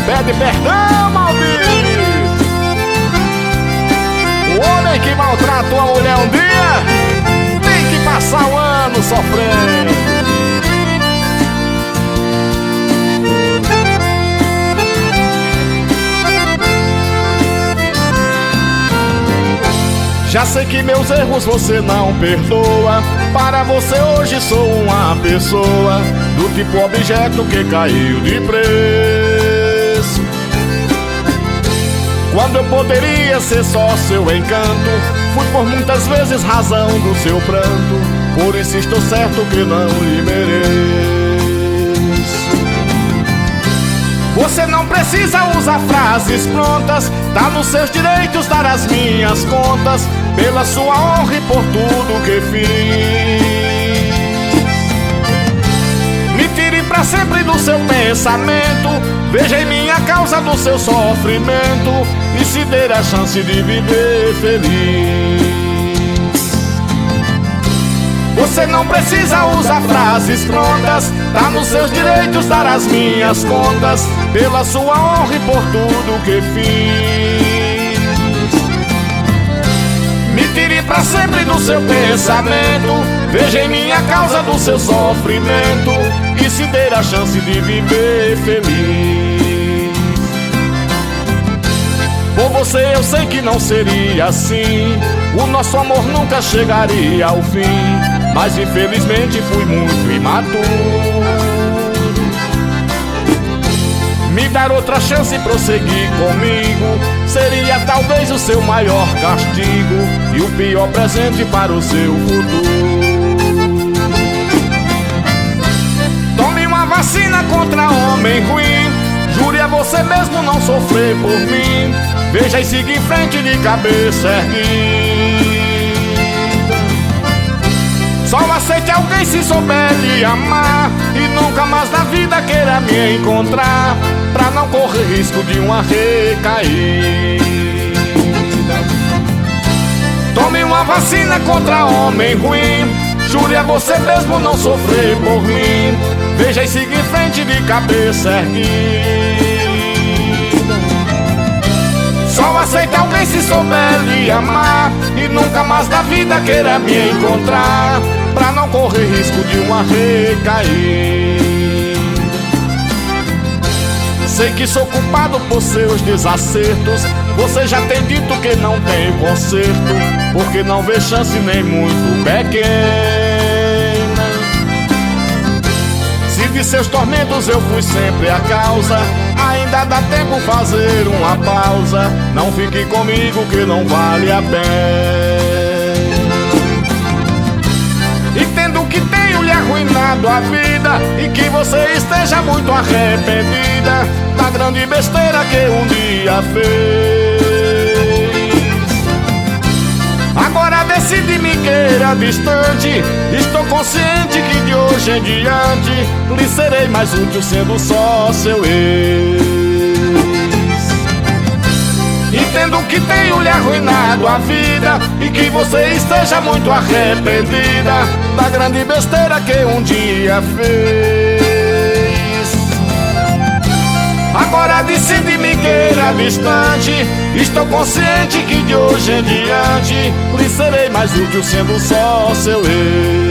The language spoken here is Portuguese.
pede perdão, maldito. O homem que maltratou a mulher um dia tem que passar um ano sofrendo. Já sei que meus erros você não perdoa. Para você hoje sou uma pessoa do tipo objeto que caiu de preço. Quando eu poderia ser só seu encanto, fui por muitas vezes razão do seu pranto. Por isso estou certo que não lhe mereço. Você não precisa usar frases prontas, tá nos seus direitos dar as minhas contas, pela sua honra e por tudo que fiz. Me tire pra sempre do seu pensamento, veja em mim a causa do seu sofrimento e se dê a chance de viver feliz. Você não precisa usar frases prontas, tá nos seus direitos dar as minhas contas, pela sua honra e por tudo que fiz. Me tire pra sempre do seu pensamento, veja em mim a causa do seu sofrimento e se dê a chance de viver feliz. Por você eu sei que não seria assim, o nosso amor nunca chegaria ao fim, mas infelizmente fui muito imaturo. Me dar outra chance e prosseguir comigo seria talvez o seu maior castigo e o pior presente para o seu futuro. Tome uma vacina contra homem ruim, jure a você mesmo não sofrer por mim, veja e siga em frente de cabeça erguida. Só aceite alguém se souber lhe amar e nunca mais na vida queira me encontrar, pra não correr risco de uma recaída. Tome uma vacina contra homem ruim, jure a você mesmo não sofrer por mim, veja e siga em frente de cabeça erguida. Só aceite alguém se souber lhe amar e nunca mais na vida queira me encontrar, pra não correr risco de uma recaída. Sei que sou culpado por seus desacertos, você já tem dito que não tem conserto, porque não vê chance nem muito pequena. Se de seus tormentos eu fui sempre a causa, ainda dá tempo fazer uma pausa, não fique comigo que não vale a pena. Entendo que tenho lhe arruinado a vida e que você esteja muito arrependida da grande besteira que um dia fez. Agora decide me queira distante, estou consciente que de hoje em diante lhe serei mais útil sendo só seu ex. Entendo que tenho lhe arruinado a vida e que você esteja muito arrependida da grande besteira que um dia fez. Agora decide me queira distante, estou consciente que de hoje em diante lhe serei mais útil sendo só seu ex.